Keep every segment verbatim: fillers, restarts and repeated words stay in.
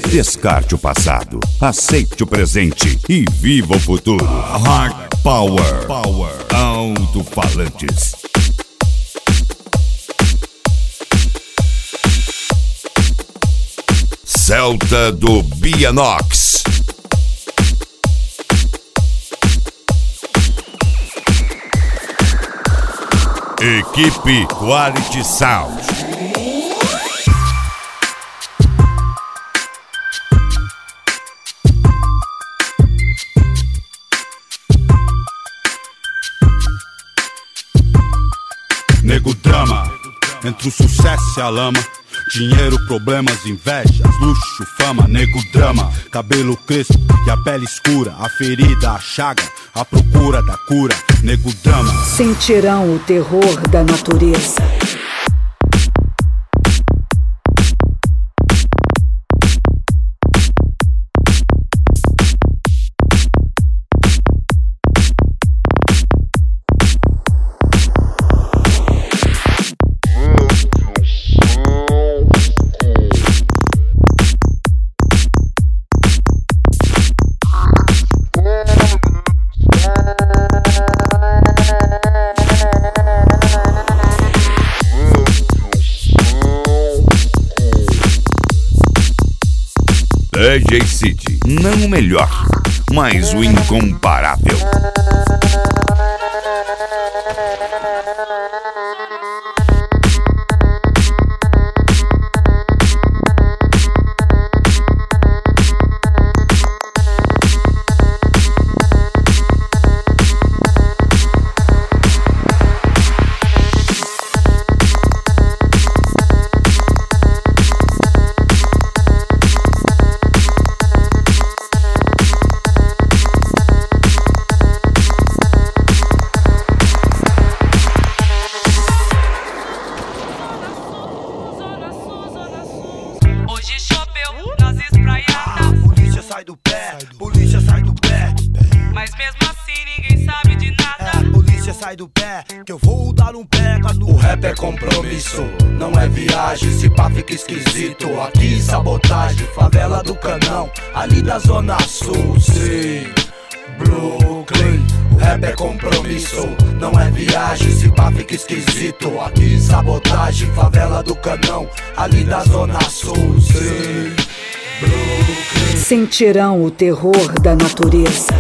Descarte o passado, aceite o presente e viva o futuro. Hard Power, Power. Alto-falantes. Celta do Bianox. Equipe Quality Sound. Nego drama, entre o sucesso e a lama. Dinheiro, problemas, invejas, luxo, fama. Nego drama, cabelo crespo e a pele escura. A ferida, a chaga, a procura da cura. Nego drama. Sentirão o terror da natureza. D J City, não o melhor, mas o incomparável. Hoje choveu nas espraiadas. Polícia sai do pé, polícia sai do pé. Mas mesmo assim ninguém sabe de nada. É, polícia sai do pé, que eu vou dar um pega no. O rap é compromisso, não é viagem. Se pá fica esquisito, aqui sabotagem. Favela do Canão, ali da Zona Sul, sim, Brooklyn. O rap é compromisso, não é viagem. Se pá fica esquisito, aqui sabotagem. Favela do Canão, ali da Zona Sul, sim, Brooklyn. Sentirão o terror da natureza.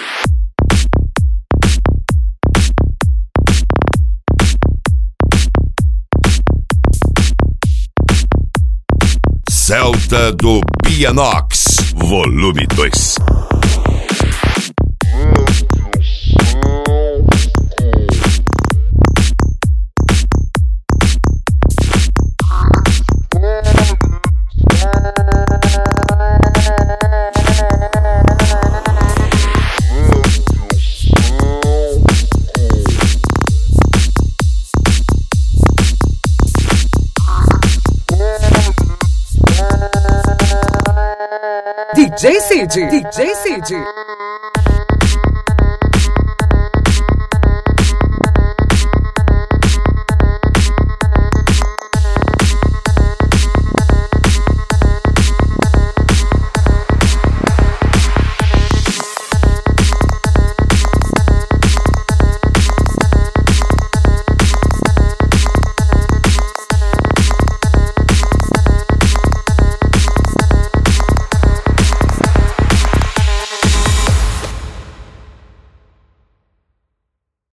Celta do Bianox, volume dois. D J Cid, D J Cid.